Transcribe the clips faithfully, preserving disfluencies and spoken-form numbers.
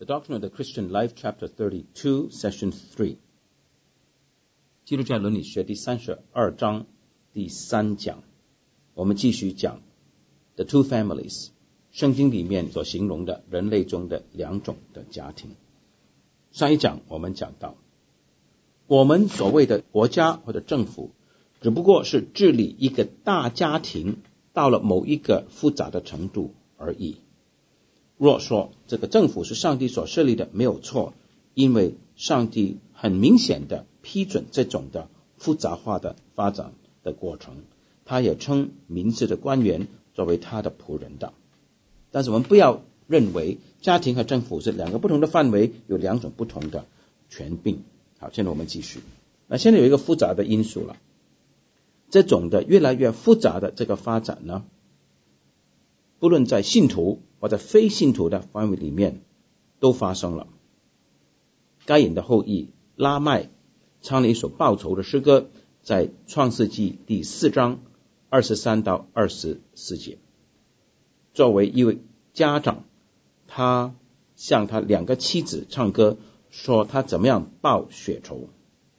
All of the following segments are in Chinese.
The Doctrine of the Christian Life, Chapter thirty-two, Session three. 基督教伦理学第三十二章第三讲，我们继续讲 The Two Families， 圣经里面所形容的人类中的两种的家庭。上一讲我们讲到，我们所谓的国家或者政府，只不过是治理一个大家庭到了某一个复杂的程度而已。若说这个政府是上帝所设立的，没有错，因为上帝很明显的批准这种的复杂化的发展的过程，他也称民事的官员作为他的仆人的。但是我们不要认为家庭和政府是两个不同的范围，有两种不同的权柄。好，现在我们继续。那现在有一个复杂的因素了，这种的越来越复杂的这个发展呢，不论在信徒或者非信徒的范围里面都发生了。该隐的后裔拉麦唱了一首报仇的诗歌，在创世纪第四章二十三到二十四节。作为一位家长，他向他两个妻子唱歌，说他怎么样报血仇。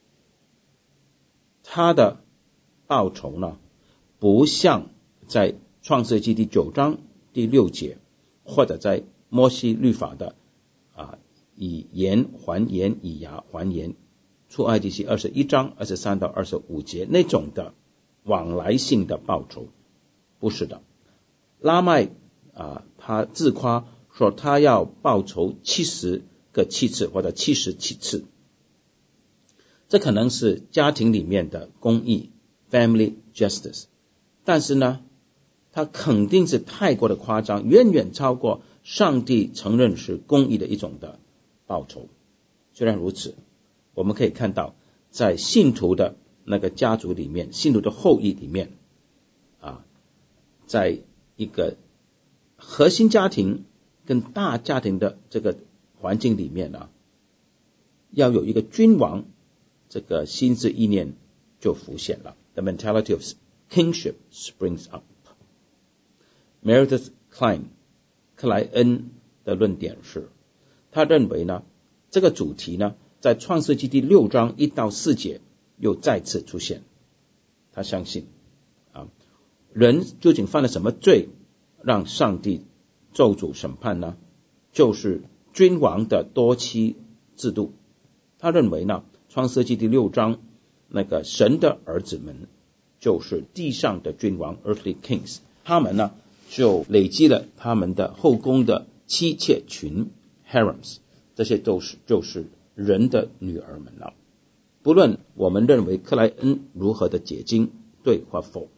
他的报仇呢，不像在创世纪第九章第六节，或者在摩西律法的啊以言还言，以牙还言，出埃及记二十一章二十三到二十五节那种的往来性的报仇，不是的。拉麦啊，他自夸说他要报仇七十个七次或者七十七次，这可能是家庭里面的公义 family justice， 但是呢，他肯定是太过的夸张，远远超过上帝承认是公义的一种的报酬。虽然如此，我们可以看到在信徒的那个家族里面，信徒的后裔里面啊，在一个核心家庭跟大家庭的这个环境里面啊，要有一个君王，这个心智意念就浮现了。 The mentality of kingship springs up。 Meredith Kline 克莱恩的论点是，他认为呢，这个主题呢在创世纪第六章一到四节又再次出现。他相信啊，人究竟犯了什么罪让上帝咒诅审判呢？就是君王的多妻制度。他认为呢，创世纪第六章那个神的儿子们就是地上的君王 earthly kings， 他们呢就累积了他们的后宫的妻妾群 harems， 这些都是就是人的女儿们了。不论我们认为克莱恩如何的解经，对或否，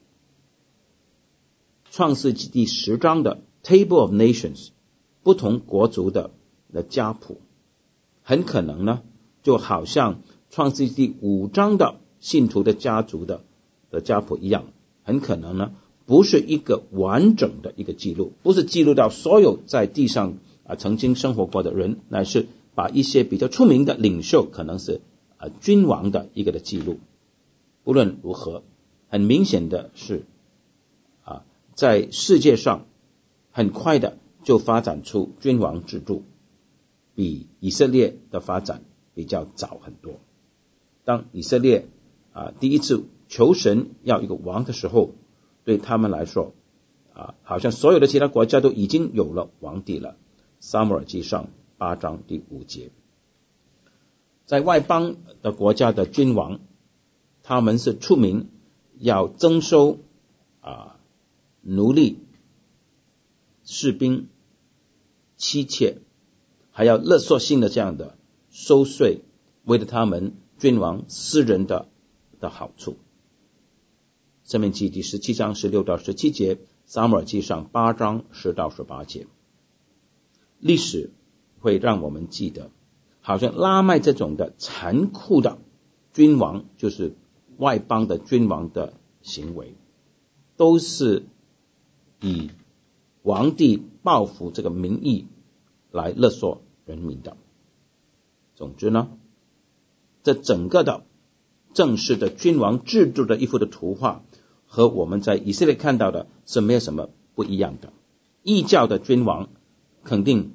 创世纪第十章的 Table of Nations， 不同国族的的家谱，很可能呢就好像创世纪第五章的信徒的家族的的家谱一样，很可能呢不是一个完整的一个记录，不是记录到所有在地上啊曾经生活过的人，乃是把一些比较出名的领袖，可能是啊君王的一个的记录。不论如何，很明显的是啊，在世界上很快的就发展出君王制度，比以色列的发展比较早很多。当以色列啊第一次求神要一个王的时候，对他们来说啊，好像所有的其他国家都已经有了皇帝了。撒母耳记上八章第五节。在外邦的国家的君王，他们是出名要征收啊奴隶、士兵、妻妾，还要勒索性的这样的收税，为了他们君王私人的的好处。申命记第十七章十六到十七节，撒母耳记上八章十到十八节。历史会让我们记得，好像拉麦这种的残酷的君王，就是外邦的君王的行为，都是以皇帝报复这个民意来勒索人民的。总之呢，这整个的正式的君王制度的一幅的图画，和我们在以色列看到的是没有什么不一样的。异教的君王肯定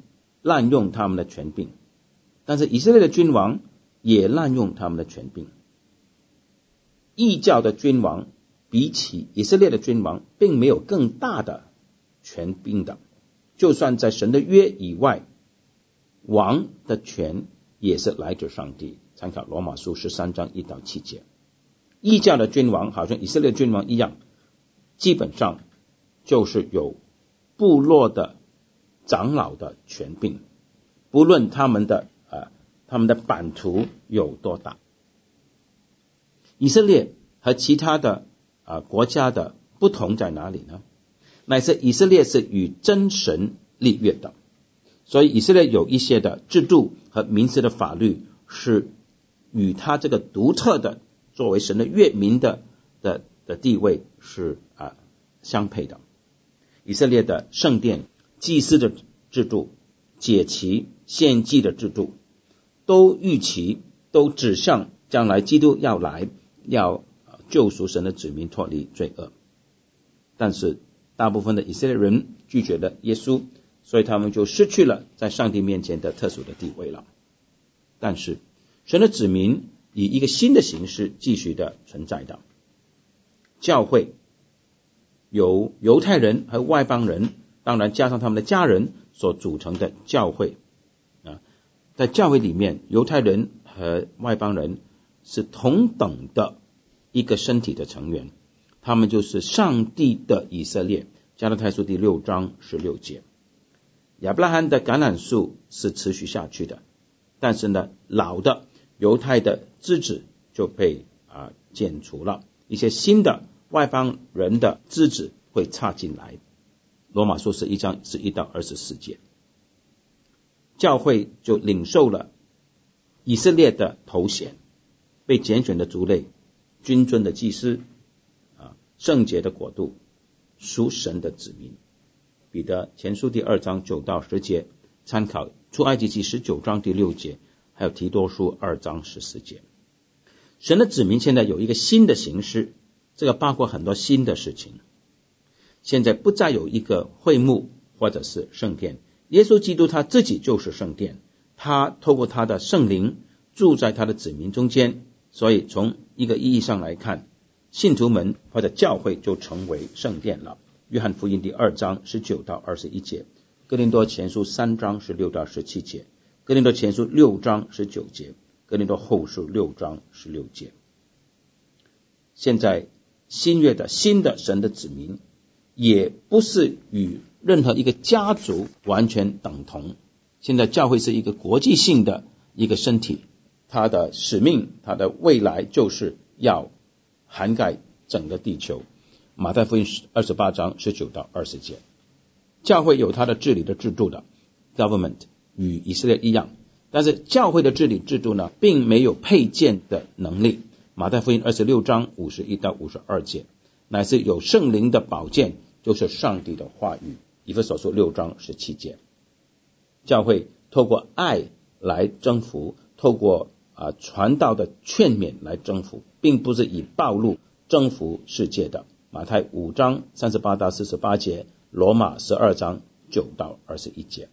滥用他们的权柄，但是以色列的君王也滥用他们的权柄。异教的君王比起以色列的君王并没有更大的权柄的，就算在神的约以外，王的权也是来自上帝。参考罗马书十三章一到七节。异教的君王好像以色列君王一样，基本上就是有部落的长老的权柄，不论他们的呃他们的版图有多大。以色列和其他的啊、呃、国家的不同在哪里呢？乃是以色列是与真神立约的，所以以色列有一些的制度和民事的法律是与他这个独特的作为神的约民的的的地位是啊、呃、相配的。以色列的圣殿、祭司的制度、节期、献祭的制度，都预期都指向将来基督要来，要救赎神的子民脱离罪恶。但是大部分的以色列人拒绝了耶稣，所以他们就失去了在上帝面前的特殊的地位了。但是神的子民以一个新的形式继续的存在的。教会由犹太人和外邦人，当然加上他们的家人所组成的教会啊，在教会里面，犹太人和外邦人是同等的一个身体的成员，他们就是上帝的以色列。加拉太书第六章十六节。亚伯拉罕的橄榄树是持续下去的，但是呢，老的犹太的枝子就被啊剪除了，一些新的外邦人的枝子会插进来。罗马书十一章十一到二十四节。教会就领受了以色列的头衔，被拣选的族类，君尊的祭司啊，圣洁的国度，属神的子民。彼得前书第二章九到十节，参考出埃及记十九章第六节，还有提多书二章十四节。神的子民现在有一个新的形式，这个包括很多新的事情。现在不再有一个会幕或者是圣殿，耶稣基督他自己就是圣殿，他透过他的圣灵住在他的子民中间，所以从一个意义上来看，信徒们或者教会就成为圣殿了。约翰福音第二章十九到二十一节，哥林多前书三章十六到十七节，哥林多前书六章十九节，哥林多后书六章十六节。现在新约的新的神的子民也不是与任何一个家族完全等同，现在教会是一个国际性的一个身体，它的使命，它的未来就是要涵盖整个地球。马太福音二十八章十九到二十节。教会有它的治理的制度的 government 与以色列一样，但是教会的治理制度呢，并没有配件的能力。马太福音二十六章五十一到五十二节，乃是有圣灵的宝剑，就是上帝的话语。以弗所书六章十七节。教会透过爱来征服，透过啊传道的劝勉来征服，并不是以暴露征服世界的。马太五章三十八到四十八节，罗马十二章九到二十一节。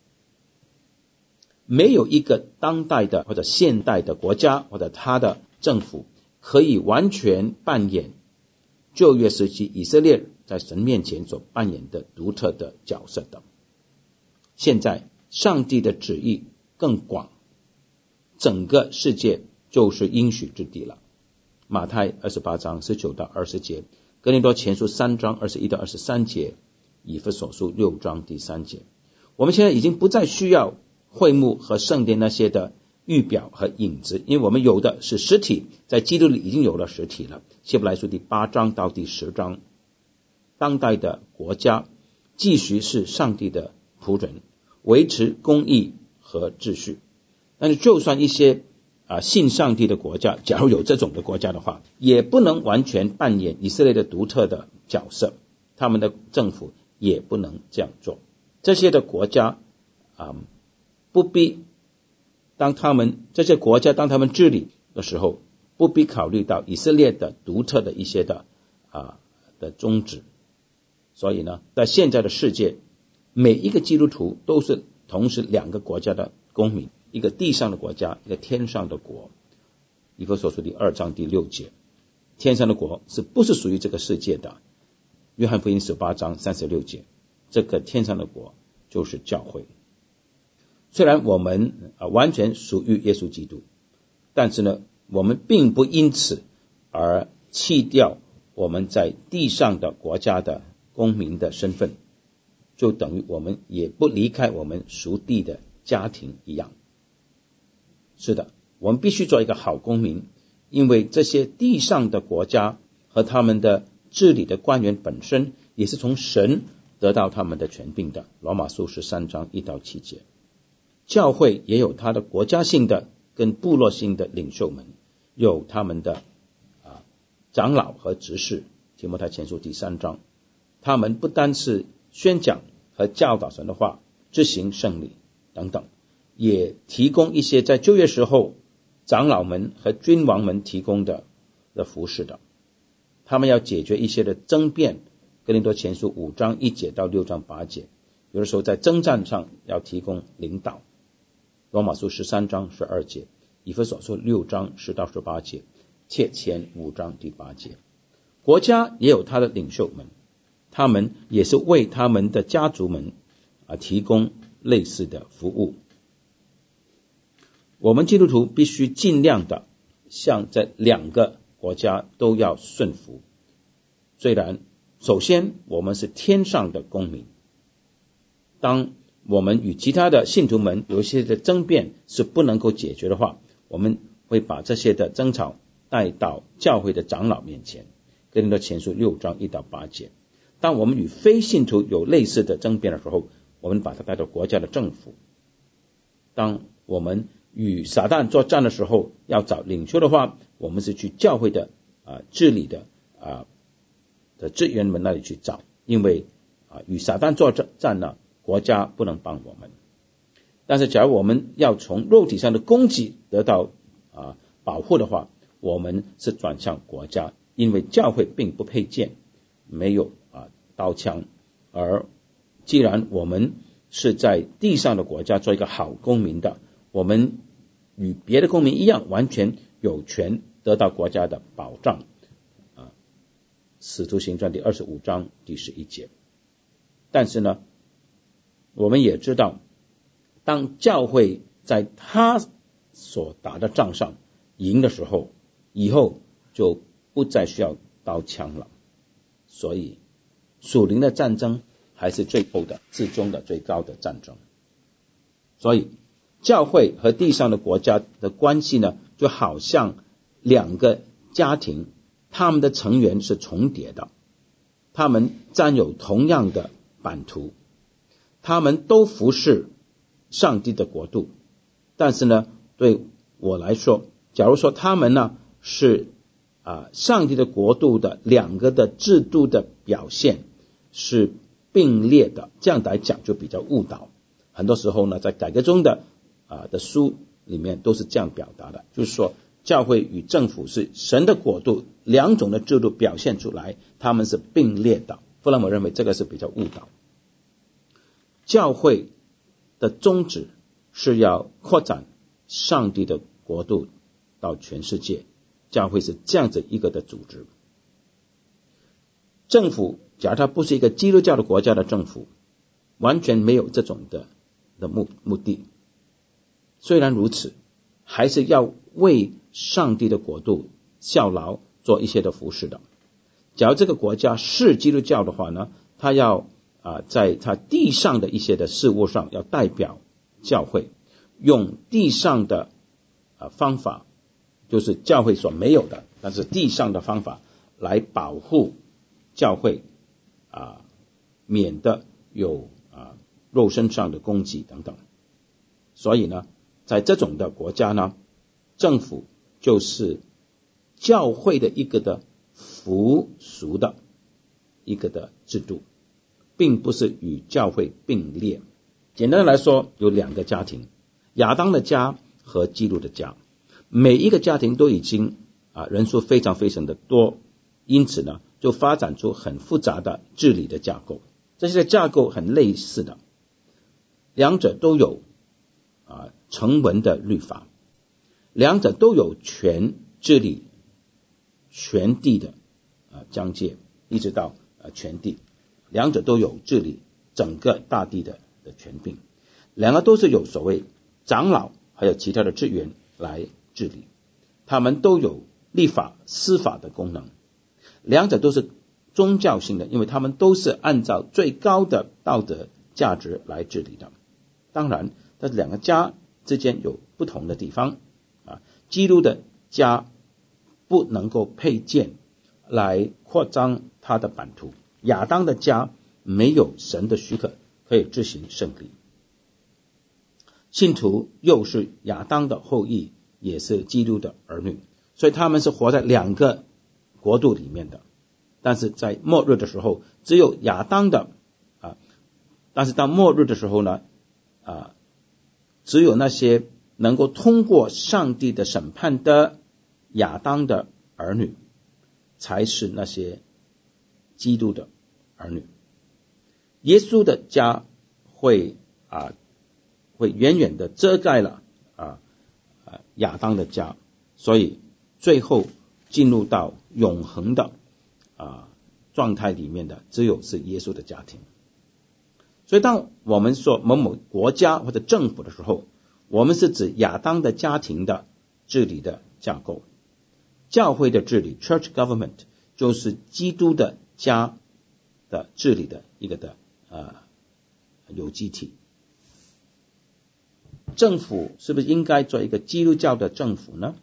没有一个当代的或者现代的国家或者他的政府可以完全扮演旧约时期以色列在神面前所扮演的独特的角色的。现在上帝的旨意更广，整个世界就是应许之地了。马太二十八章十九到二十节，哥林多前书三章二十一到二十三节，以弗所书六章第三节。我们现在已经不再需要会幕和圣殿那些的预表和影子，因为我们有的是实体，在基督里已经有了实体了。希伯来书第八章到第十章。当代的国家继续是上帝的仆人，维持公义和秩序。但是就算一些啊信上帝的国家，假如有这种的国家的话，也不能完全扮演以色列的独特的角色，他们的政府也不能这样做。这些的国家啊，不必当他们这些国家当他们治理的时候，不必考虑到以色列的独特的一些的啊的宗旨。所以呢，在现在的世界，每一个基督徒都是同时两个国家的公民，一个地上的国家，一个天上的国。以弗所书第二章第六节，天上的国是不是属于这个世界的？约翰福音十八章三十六节，这个天上的国就是教会。虽然我们、啊、完全属于耶稣基督，但是呢，我们并不因此而弃掉我们在地上的国家的公民的身份，就等于我们也不离开我们属地的家庭一样。是的，我们必须做一个好公民，因为这些地上的国家和他们的治理的官员本身也是从神得到他们的权柄的。罗马书十三章一到七节。教会也有他的国家性的跟部落性的领袖们，有他们的、啊、长老和执事，提摩太前书第三章，他们不单是宣讲和教导神的话，执行圣礼等等，也提供一些在旧约时候长老们和君王们提供的的服侍的。他们要解决一些的争辩，哥林多前书五章一节到六章八节，有的时候在征战上要提供领导。罗马书十三章十二节，以弗所书六章十到十八节，帖前五章第八节。国家也有他的领袖们，他们也是为他们的家族们、啊、提供类似的服务。我们基督徒必须尽量的向这两个国家都要顺服。虽然首先我们是天上的公民，当我们与其他的信徒们有一些的争辩是不能够解决的话，我们会把这些的争吵带到教会的长老面前，哥林多前书六章一到八节。当我们与非信徒有类似的争辩的时候，我们把它带到国家的政府。当我们与撒旦作战的时候，要找领袖的话，我们是去教会的、啊、治理的、啊、的职员们那里去找，因为、啊、与撒旦作战呢，国家不能帮我们。但是假如我们要从肉体上的攻击得到、啊、保护的话，我们是转向国家，因为教会并不配剑，没有、啊、刀枪，而既然我们是在地上的国家做一个好公民的，我们与别的公民一样，完全有权得到国家的保障。啊，使徒行传第二十五章第十一节。但是呢，我们也知道，当教会在他所打的仗上赢的时候，以后就不再需要刀枪了。所以属灵的战争还是最后的、至终的、最高的战争。所以教会和地上的国家的关系呢，就好像两个家庭，他们的成员是重叠的，他们占有同样的版图，他们都服侍上帝的国度。但是呢，对我来说，假如说他们呢是啊上帝的国度的两个的制度的表现是并列的，这样来讲就比较误导。很多时候呢，在改革中的啊的书里面都是这样表达的，就是说教会与政府是神的国度两种的制度表现出来，他们是并列的。弗兰姆认为这个是比较误导。教会的宗旨是要扩展上帝的国度到全世界，教会是这样子一个的组织。政府假如它不是一个基督教的国家的政府，完全没有这种的的 目, 目的。虽然如此，还是要为上帝的国度效劳，做一些的服侍的。假如这个国家是基督教的话呢，他要、啊、在他地上的一些的事物上要代表教会，用地上的、啊、方法，就是教会所没有的，但是地上的方法来保护教会，啊，免得有啊肉身上的攻击等等。所以呢，在这种的国家呢，政府就是教会的一个的附属的一个的制度，并不是与教会并列。简单的来说，有两个家庭，亚当的家和基督的家。每一个家庭都已经啊人数非常非常的多，因此呢，就发展出很复杂的治理的架构。这些架构很类似的， 两者都有啊成文的律法，两者都有权治理全地的啊疆界，一直到啊全地，两者都有治理整个大地的的权柄，两个都是有所谓长老还有其他的职员来治理，他们都有立法司法的功能，两者都是宗教性的，因为他们都是按照最高的道德价值来治理的。当然这两个家之间有不同的地方啊，基督的家不能够配建来扩张他的版图，亚当的家没有神的许可可以执行圣礼，信徒又是亚当的后裔，也是基督的儿女，所以他们是活在两个国度里面的。但是在末日的时候，只有亚当的啊，但是到末日的时候呢啊，只有那些能够通过上帝的审判的亚当的儿女，才是那些基督的儿女。耶稣的家会啊，会远远的遮盖了啊啊亚当的家，所以最后进入到永恒的啊状态里面的，只有是耶稣的家庭。所以当我们说某某国家或者政府的时候，我们是指亚当的家庭的治理的架构。教会的治理 church government 就是基督的家的治理的一个的呃有机体。政府是不是应该做一个基督教的政府呢？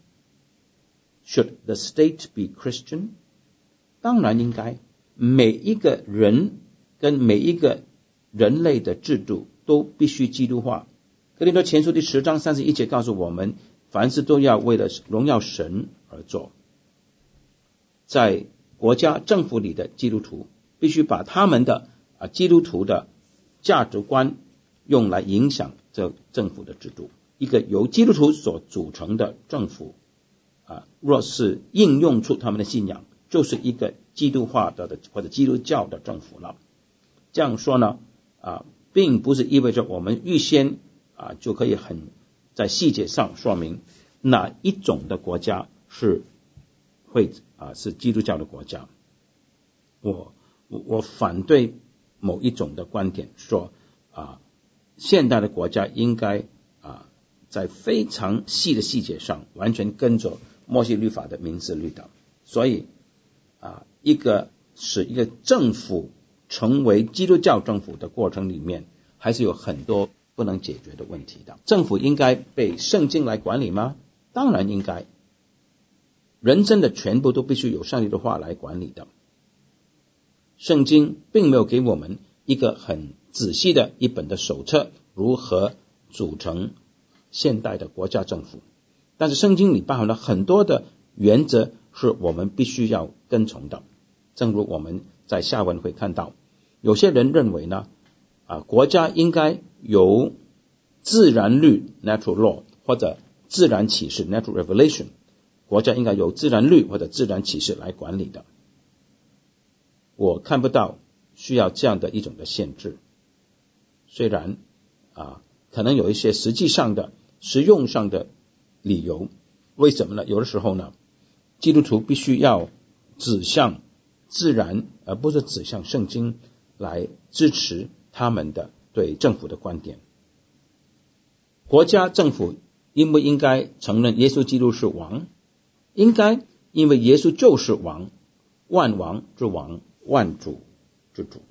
Should the state be Christian? 当然应该，每一个人跟每一个人类的制度都必须基督化。哥林多前书第十章三十一节告诉我们，凡事都要为了荣耀神而做。在国家政府里的基督徒必须把他们的啊基督徒的价值观用来影响这政府的制度。一个由基督徒所组成的政府啊，若是应用出他们的信仰，就是一个基督化的或者基督教的政府了。这样说呢啊，并不是意味着我们预先啊就可以很在细节上说明哪一种的国家是会啊是基督教的国家。我我反对某一种的观点，说啊现代的国家应该啊在非常细的细节上完全跟着摩西律法的民事律的。所以啊一个使一个政府成为基督教政府的过程里面，还是有很多不能解决的问题的。政府应该被圣经来管理吗？当然应该。人生的全部都必须由上帝的话来管理的。圣经并没有给我们一个很仔细的一本的手册，如何组成现代的国家政府，但是圣经里包含了很多的原则是我们必须要跟从的。正如我们在下文会看到，有些人认为呢啊，国家应该由自然律 natural law 或者自然启示 natural revelation， 国家应该由自然律或者自然启示来管理的。我看不到需要这样的一种的限制，虽然啊可能有一些实际上的实用上的理由。为什么呢？有的时候呢，基督徒必须要指向自然，而不是指向圣经来支持他们的对政府的观点。国家政府应不应该承认耶稣基督是王？应该，因为耶稣就是王，万王之王，万主之主。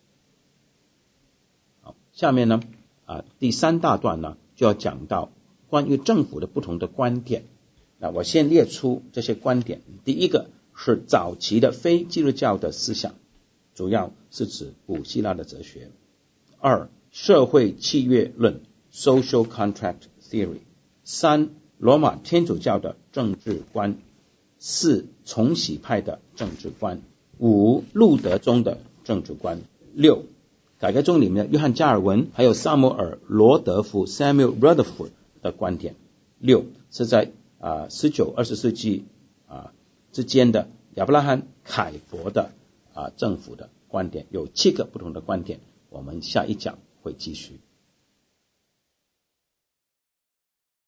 好，下面呢啊第三大段呢就要讲到关于政府的不同的观点。那我先列出这些观点。第一个是早期的非基督教的思想，主要是指古希腊的哲学。二、社会契约论 social contract theory。三、罗马天主教的政治观。四、重洗派的政治观。五、路德宗的政治观。六、改革宗里面的约翰加尔文还有萨摩尔罗德福 Samuel Rutherford 的观点。六是在啊十九、二十世纪啊之间的亚伯拉罕凯佛的啊政府的观点。有七个不同的观点，我们下一讲会继续。